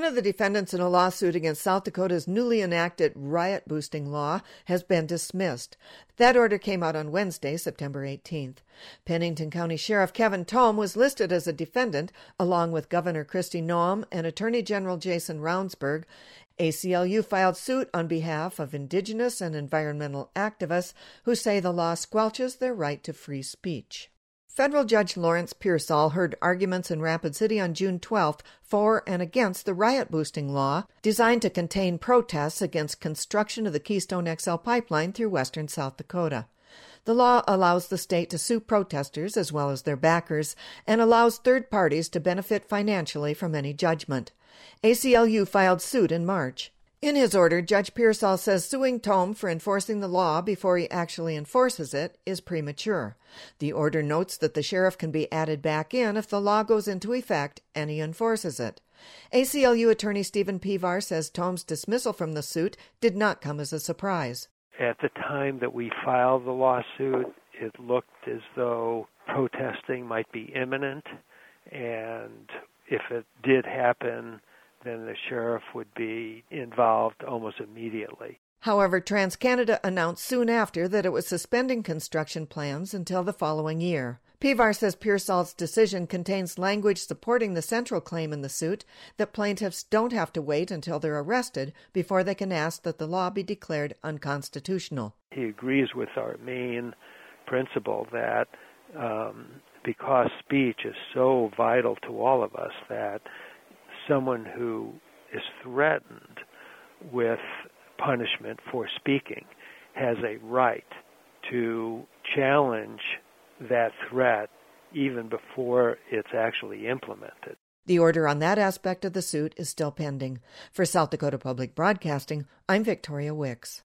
of the defendants in a lawsuit against South Dakota's newly enacted riot-boosting law has been dismissed. That order came out on Wednesday, September 18th. Pennington County Sheriff Kevin Tome was listed as a defendant, along with Governor Kristi Noem and Attorney General Jason Ravnsborg. ACLU filed suit on behalf of indigenous and environmental activists who say the law squelches their right to free speech. Federal Judge Lawrence Pearsall heard arguments in Rapid City on June 12th for and against the riot-boosting law designed to contain protests against construction of the Keystone XL pipeline through western South Dakota. The law allows the state to sue protesters as well as their backers and allows third parties to benefit financially from any judgment. ACLU filed suit in March. In his order, Judge Pearsall says suing Tome for enforcing the law before he actually enforces it is premature. The order notes that the sheriff can be added back in if the law goes into effect and he enforces it. ACLU attorney Stephen Pevar says Tome's dismissal from the suit did not come as a surprise. At the time that we filed the lawsuit, it looked as though protesting might be imminent, and if it did happen, then the sheriff would be involved almost immediately. However, TransCanada announced soon after that it was suspending construction plans until the following year. Pevar says Pearsall's decision contains language supporting the central claim in the suit that plaintiffs don't have to wait until they're arrested before they can ask that the law be declared unconstitutional. He agrees with our main principle that because speech is so vital to all of us, that someone who is threatened with punishment for speaking has a right to challenge that threat even before it's actually implemented. The order on that aspect of the suit is still pending. For South Dakota Public Broadcasting, I'm Victoria Wicks.